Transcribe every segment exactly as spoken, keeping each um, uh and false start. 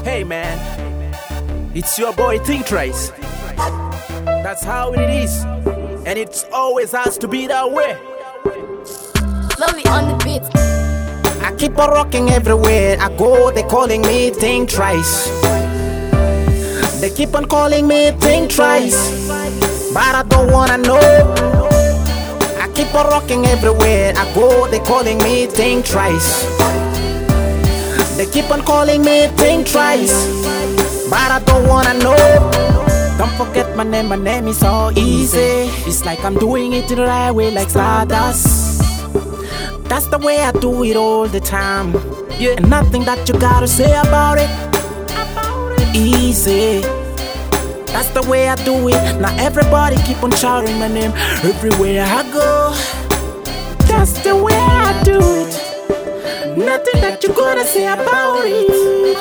Hey man, it's your boy Think Trace. That's how it is, and it always has to be that way. Slowly on the beat. I keep on rocking everywhere I go. They calling me Think Trace. They keep on calling me Think Trace, but I don't wanna know. I keep on rocking everywhere I go. They calling me Think Trace. They keep on calling me Think Trace, but I don't wanna know. Don't forget my name, my name is so easy. It's like I'm doing it the right way, like Stardust. That's the way I do it all the time. Yeah, and nothing that you gotta say about it. Easy. That's the way I do it. Now everybody keep on shouting my name everywhere I go. That's the way I do it. Nothing that you gotta say about it.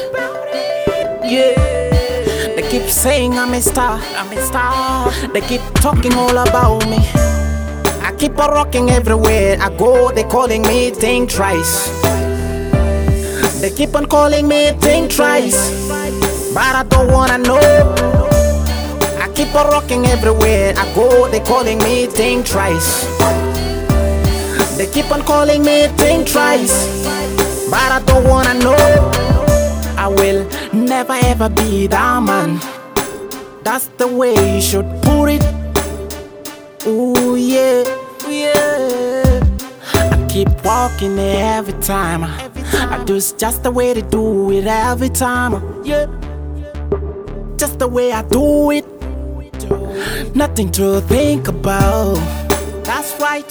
Yeah. They keep saying I'm a star, I'm a star. They keep talking all about me. I keep on rocking everywhere I go. They calling me Think Trace. They keep on calling me Think Trace, but I don't wanna know. I keep on rocking everywhere I go. They calling me Think Trace. They keep on calling me Think Trace, but I don't wanna know. I will never ever be that man. That's the way you should put it. Ooh yeah, yeah. I keep walking it every time. I do it's just the way they do it every time. Yeah, just the way I do it. Nothing to think about. That's right.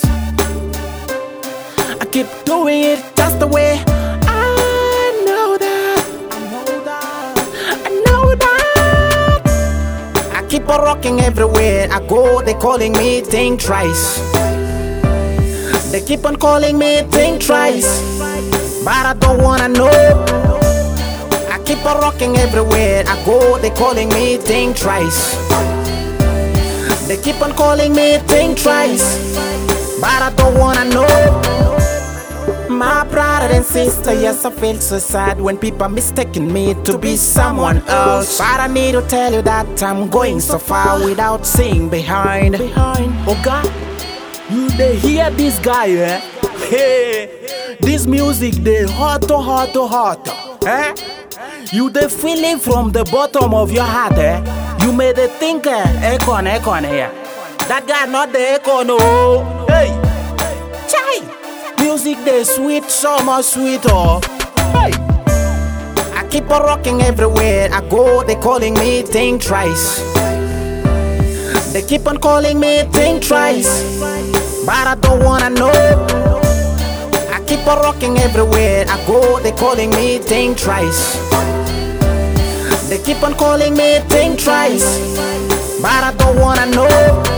I keep doing it just the way I know that. I know that. I know that. I keep on rocking everywhere I go. They calling me Think Trace. They keep on calling me Think Trace, but I don't wanna know. I keep on rocking everywhere I go. They calling me Think Trace. They keep on calling me Think Trace, but I don't wanna know. My brother and sister, yes, I feel so sad when people mistaking me to be someone else. But I need to tell you that I'm going so far without seeing behind. Behind, oh God, you they hear this guy, eh? Hey, this music they hot, oh, hot, oh, hot, eh? You they feel it from the bottom of your heart, eh? You made a think, eh? Econ, Econ here. That guy not the Econ, no. Hey, chai. Music they sweet, so much sweeter. Hey. I keep on rocking everywhere I go. They calling me Think Trace. They keep on calling me Think Trace, but I don't wanna know. I keep on rocking everywhere I go. They calling me Think Trace. They keep on calling me Think Trace, but I don't wanna know.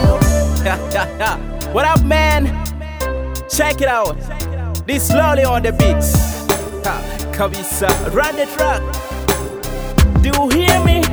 What up, man? Check it out. This slowly on the beats. Kabisa, run the track. Do you hear me?